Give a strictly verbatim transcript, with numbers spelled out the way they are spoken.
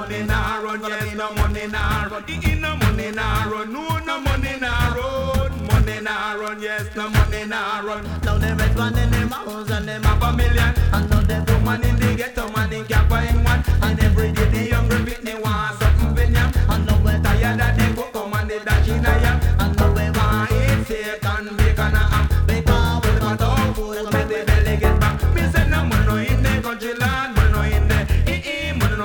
money nah run, yes, no money nah run. In no money nah run, no, no money nah run. Money nah run, yes, no money nah run. Now them rich man in them house and them have a million. And now them do man in the ghetto man in can't find one. And every day